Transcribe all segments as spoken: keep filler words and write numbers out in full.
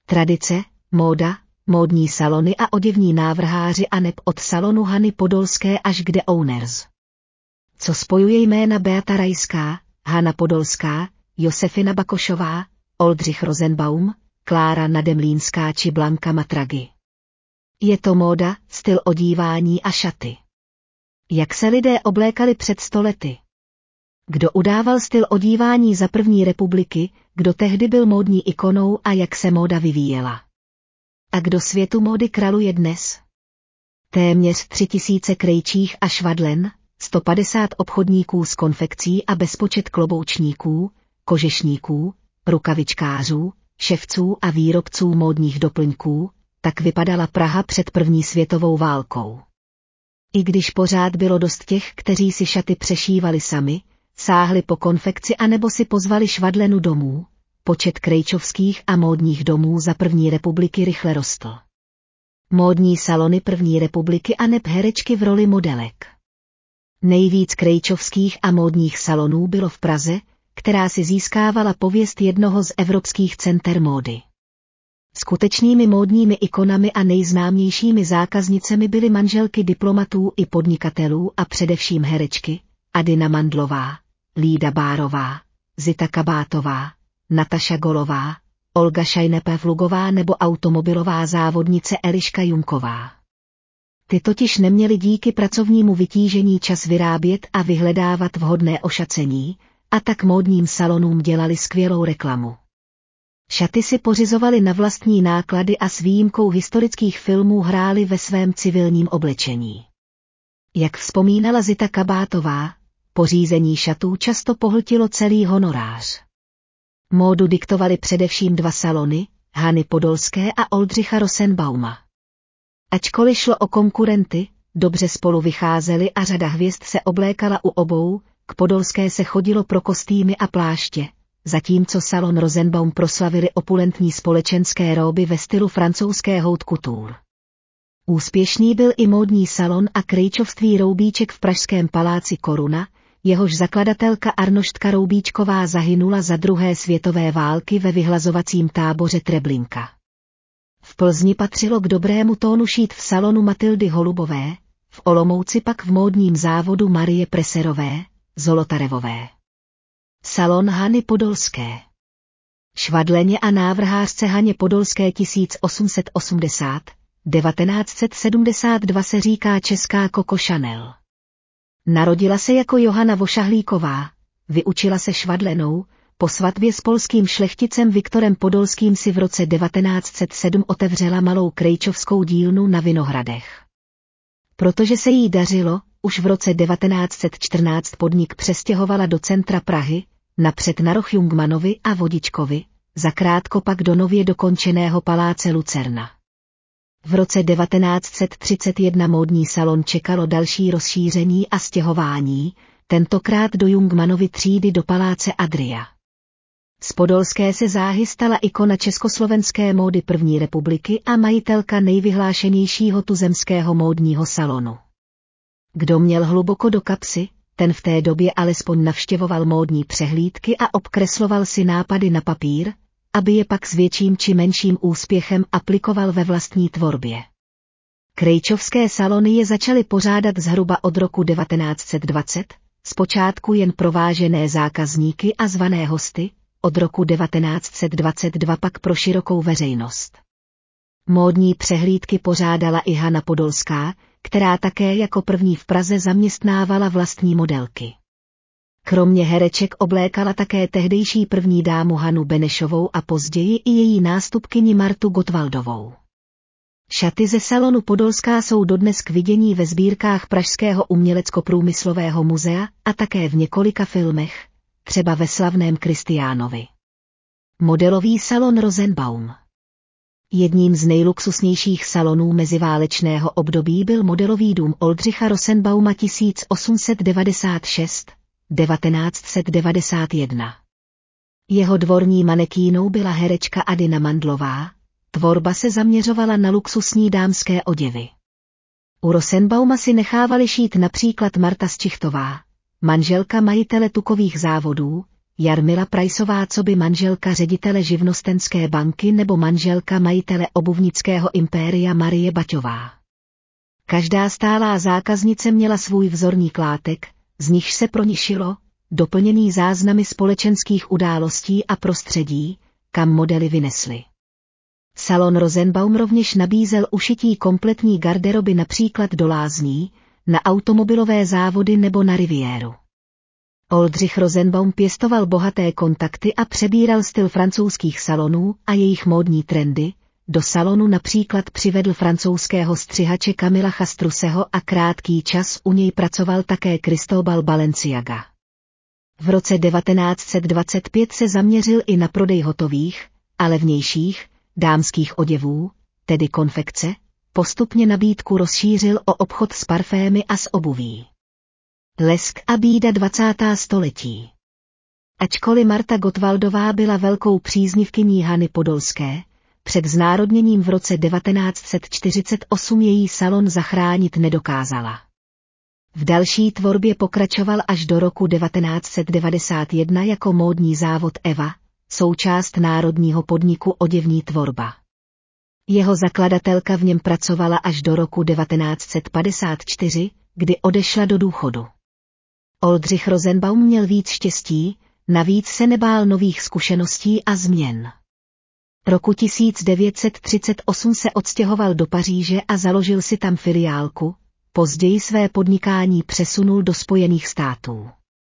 Tradice, móda, módní salony a oděvní návrháři aneb od salonu Hany Podolské až k The Owners. Co spojuje jména Beata Rajská, Hana Podolská, Josefina Bakošová, Oldřich Rosenbaum, Klára Nademlínská či Blanka Matragi? Je to móda, styl odívání a šaty. Jak se lidé oblékali před sto lety? Kdo udával styl odívání za první republiky, kdo tehdy byl módní ikonou a jak se móda vyvíjela? A kdo světu módy kraluje dnes? Téměř tři tisíce krejčích a švadlen, sto padesát obchodníků s konfekcí a bezpočet kloboučníků, kožešníků, rukavičkářů, ševců a výrobců módních doplňků, tak vypadala Praha před první světovou válkou. I když pořád bylo dost těch, kteří si šaty přešívali sami, sáhli po konfekci anebo si pozvali švadlenu domů, počet krejčovských a módních domů za první republiky rychle rostl. Módní salony první republiky aneb herečky v roli modelek. Nejvíc krejčovských a módních salonů bylo v Praze, která si získávala pověst jednoho z evropských center módy. Skutečnými módními ikonami a nejznámějšími zákaznicemi byly manželky diplomatů i podnikatelů a především herečky Adina Mandlová, Lída Bárová, Zita Kabátová, Nataša Golová, Olga Šajnepevlugová nebo automobilová závodnice Eliška Junková. Ty totiž neměly díky pracovnímu vytížení čas vyrábět a vyhledávat vhodné ošacení, a tak módním salonům dělali skvělou reklamu. Šaty si pořizovali na vlastní náklady a s výjimkou historických filmů hráli ve svém civilním oblečení. Jak vzpomínala Zita Kabátová, pořízení šatů často pohltilo celý honorář. Módu diktovali především dva salony, Hany Podolské a Oldřicha Rosenbauma. Ačkoliv šlo o konkurenty, dobře spolu vycházeli a řada hvězd se oblékala u obou, k Podolské se chodilo pro kostýmy a pláště, zatímco salon Rosenbaum proslavili opulentní společenské róby ve stylu francouzské haute couture. Úspěšný byl i módní salon a krejčovství Roubíček v pražském paláci Koruna, jehož zakladatelka Arnoštka Roubíčková zahynula za druhé světové války ve vyhlazovacím táboře Treblinka. V Plzni patřilo k dobrému tónu šít v salonu Matildy Holubové, v Olomouci pak v módním závodu Marie Preserové, Zolotarevové. Salon Hany Podolské. Švadleně a návrhářce Haně Podolské tisíc osm set osmdesát až devatenáct set sedmdesát dva se říká česká Coco Chanel. Narodila se jako Johana Vošahlíková, vyučila se švadlenou, po svatbě s polským šlechticem Viktorem Podolským si v roce devatenáct set sedm otevřela malou krejčovskou dílnu na Vinohradech. Protože se jí dařilo, už v roce devatenáct set čtrnáct podnik přestěhovala do centra Prahy, napřed na roh Jungmannovi a Vodičkovi, zakrátko pak do nově dokončeného paláce Lucerna. V roce devatenáct set třicet jedna módní salon čekalo další rozšíření a stěhování, tentokrát do Jungmannovy třídy do paláce Adria. Z Podolské se záhy stala ikona československé módy první republiky a majitelka nejvyhlášenějšího tuzemského módního salonu. Kdo měl hluboko do kapsy, ten v té době alespoň navštěvoval módní přehlídky a obkresloval si nápady na papír, aby je pak s větším či menším úspěchem aplikoval ve vlastní tvorbě. Krejčovské salony je začaly pořádat zhruba od roku devatenáct set dvacet, zpočátku jen pro vážené zákazníky a zvané hosty, od roku devatenáct set dvacet dva pak pro širokou veřejnost. Módní přehlídky pořádala i Hana Podolská, která také jako první v Praze zaměstnávala vlastní modelky. Kromě hereček oblékala také tehdejší první dámu Hanu Benešovou a později i její nástupkyni Martu Gottwaldovou. Šaty ze salonu Podolská jsou dodnes k vidění ve sbírkách Pražského umělecko-průmyslového muzea a také v několika filmech, třeba ve slavném Kristiánovi. Modelový salon Rosenbaum. Jedním z nejluxusnějších salonů meziválečného období byl modelový dům Oldřicha Rosenbauma tisíc osm set devadesát šest až devatenáct set devadesát jedna. Jeho dvorní manekínou byla herečka Adina Mandlová, tvorba se zaměřovala na luxusní dámské oděvy. U Rosenbauma si nechávali šít například Marta Sčichtová, manželka majitele tukových závodů, Jarmila Priceová coby manželka ředitele živnostenské banky nebo manželka majitele obuvnického impéria Marie Baťová. Každá stálá zákaznice měla svůj vzorník látek, z nichž se pro ní šilo, doplněný záznamy společenských událostí a prostředí, kam modely vynesly. Salon Rosenbaum rovněž nabízel ušití kompletní garderoby například do lázní, na automobilové závody nebo na riviéru. Oldřich Rosenbaum pěstoval bohaté kontakty a přebíral styl francouzských salonů a jejich módní trendy. Do salonu například přivedl francouzského střihače Camila Chastruseho a krátký čas u něj pracoval také Cristóbal Balenciaga. V roce devatenáct set dvacet pět se zaměřil i na prodej hotových, ale levnějších, dámských oděvů, tedy konfekce, postupně nabídku rozšířil o obchod s parfémy a s obuví. Lesk a bída dvacátého století. Ačkoliv Marta Gottwaldová byla velkou příznivkyní Hany Podolské, před znárodněním v roce devatenáct set čtyřicet osm její salon zachránit nedokázala. V další tvorbě pokračoval až do roku devatenáct set devadesát jedna jako módní závod Eva, součást národního podniku Oděvní tvorba. Jeho zakladatelka v něm pracovala až do roku devatenáct set padesát čtyři, kdy odešla do důchodu. Oldřich Rosenbaum měl víc štěstí, navíc se nebál nových zkušeností a změn. Roku tisíc devět set třicet osm se odstěhoval do Paříže a založil si tam filiálku, později své podnikání přesunul do Spojených států.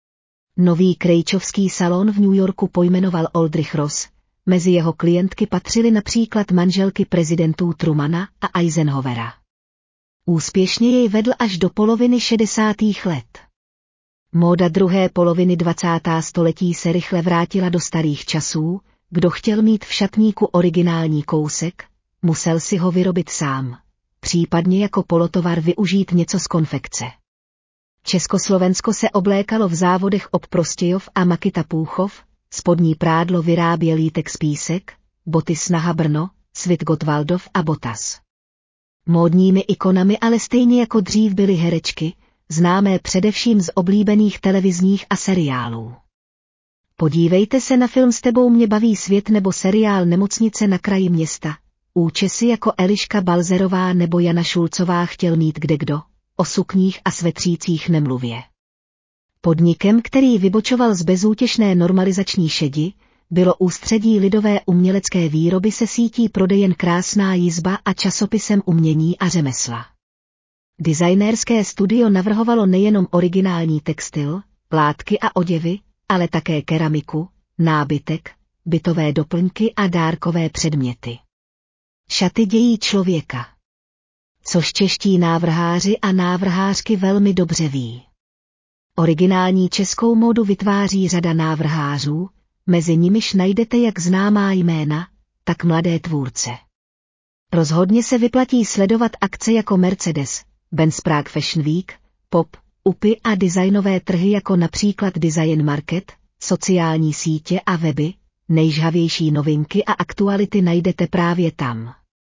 Nový krejčovský salon v New Yorku pojmenoval Oldřich Ross, mezi jeho klientky patřily například manželky prezidentů Trumana a Eisenhowera. Úspěšně jej vedl až do poloviny šedesátých let. Móda druhé poloviny dvacátého století se rychle vrátila do starých časů. Kdo chtěl mít v šatníku originální kousek, musel si ho vyrobit sám, případně jako polotovar využít něco z konfekce. Československo se oblékalo v závodech Ob Prostějov a Makita Půchov, spodní prádlo vyráběl Lítek Spísek, boty Snaha Brno, Svit Gottwaldov a Botas. Módními ikonami ale stejně jako dřív byly herečky, známé především z oblíbených televizních a seriálů. Podívejte se na film S tebou mě baví svět nebo seriál Nemocnice na kraji města. Účesy jako Eliška Balzerová nebo Jana Šulcová chtěl mít kdekdo, o sukních a svetřících nemluvě. Podnikem, který vybočoval z bezútěšné normalizační šedi, bylo Ústředí lidové umělecké výroby se sítí prodejen Krásná jizba a časopisem Umění a řemesla. Designérské studio navrhovalo nejenom originální textil, látky a oděvy, ale také keramiku, nábytek, bytové doplňky a dárkové předměty. Šaty dějí člověka. Což čeští návrháři a návrhářky velmi dobře ví. Originální českou módu vytváří řada návrhářů, mezi nimiž najdete jak známá jména, tak mladé tvůrce. Rozhodně se vyplatí sledovat akce jako Mercedes, Benz Prague Fashion Week, Pop, U P I a designové trhy jako například Design Market, sociální sítě a weby, nejžhavější novinky a aktuality najdete právě tam.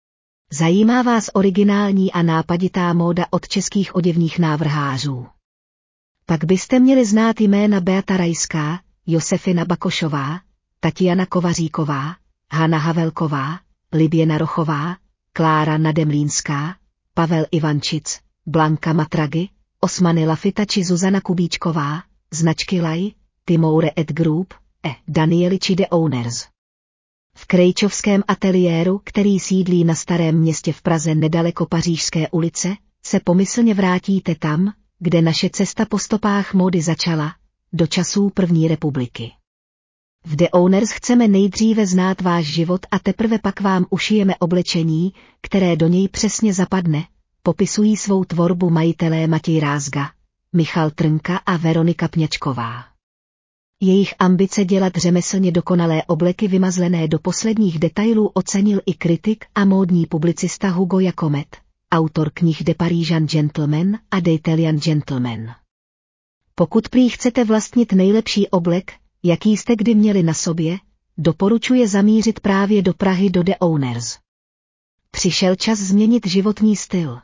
Zajímá vás originální a nápaditá móda od českých oděvních návrhářů? Pak byste měli znát jména Beata Rajská, Josefina Bakošová, Tatiana Kovaříková, Hana Havelková, Liběna Rochová, Klára Nademlínská, Pavel Ivančic, Blanka Matragi, Osmany Lafita či Zuzana Kubíčková, značky Laj, Timoure et Group, E. Danieli či The Owners. V krejčovském ateliéru, který sídlí na Starém Městě v Praze nedaleko Pařížské ulice, se pomyslně vrátíte tam, kde naše cesta po stopách módy začala, do časů první republiky. V The Owners chceme nejdříve znát váš život a teprve pak vám ušijeme oblečení, které do něj přesně zapadne, popisují svou tvorbu majitelé Matěj Rázga, Michal Trnka a Veronika Pňačková. Jejich ambice dělat řemeslně dokonalé obleky vymazlené do posledních detailů ocenil i kritik a módní publicista Hugo Jacomet, autor knih De Parisian Gentleman a De Italian Gentleman. Pokud prý chcete vlastnit nejlepší oblek, jaký jste kdy měli na sobě, doporučuje zamířit právě do Prahy do The Owners. Přišel čas změnit životní styl.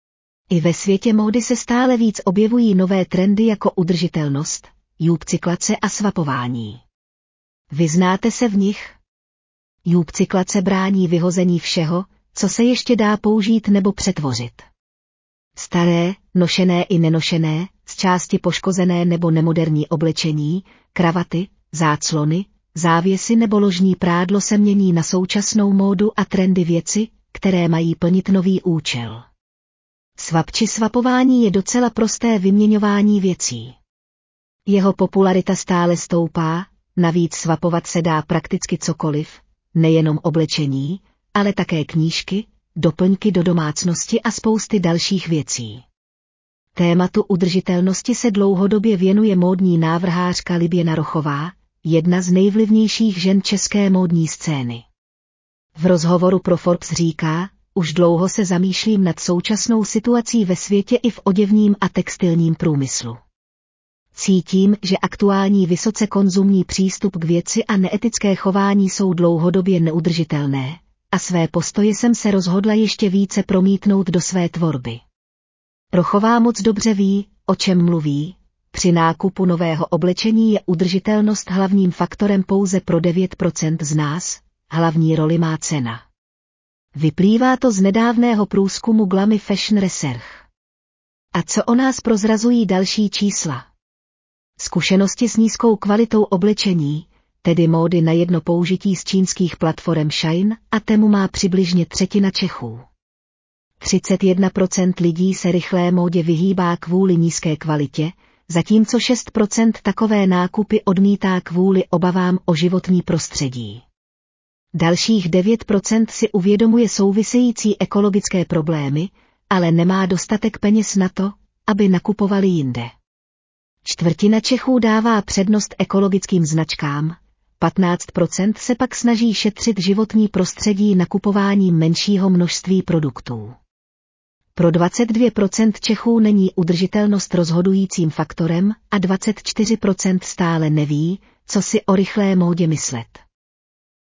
I ve světě módy se stále víc objevují nové trendy jako udržitelnost, upcyklace a svapování. Vyznáte se v nich? Upcyklace brání vyhození všeho, co se ještě dá použít nebo přetvořit. Staré, nošené i nenošené, z části poškozené nebo nemoderní oblečení, kravaty, záclony, závěsy nebo ložní prádlo se mění na současnou módu a trendy věci, které mají plnit nový účel. Swap či swapování je docela prosté vyměňování věcí. Jeho popularita stále stoupá, navíc swapovat se dá prakticky cokoliv, nejenom oblečení, ale také knížky, doplňky do domácnosti a spousty dalších věcí. Tématu udržitelnosti se dlouhodobě věnuje módní návrhářka Liběna Rochová, jedna z nejvlivnějších žen české módní scény. V rozhovoru pro Forbes říká, už dlouho se zamýšlím nad současnou situací ve světě i v oděvním a textilním průmyslu. Cítím, že aktuální vysoce konzumní přístup k věci a neetické chování jsou dlouhodobě neudržitelné, a své postoje jsem se rozhodla ještě více promítnout do své tvorby. Rochová moc dobře ví, o čem mluví. Při nákupu nového oblečení je udržitelnost hlavním faktorem pouze pro devět procent z nás, hlavní roli má cena. Vyplývá to z nedávného průzkumu Glamy Fashion Research. A co o nás prozrazují další čísla? Zkušenosti s nízkou kvalitou oblečení, tedy módy na jedno použití z čínských platform Shein a Temu má přibližně třetina Čechů. třicet jedna procent lidí se rychlé módě vyhýbá kvůli nízké kvalitě, zatímco šest procent takové nákupy odmítá kvůli obavám o životní prostředí. Dalších devět procent si uvědomuje související ekologické problémy, ale nemá dostatek peněz na to, aby nakupovali jinde. Čtvrtina Čechů dává přednost ekologickým značkám, patnáct procent se pak snaží šetřit životní prostředí nakupováním menšího množství produktů. Pro dvacet dvě procent Čechů není udržitelnost rozhodujícím faktorem a dvacet čtyři procent stále neví, co si o rychlé módě myslet.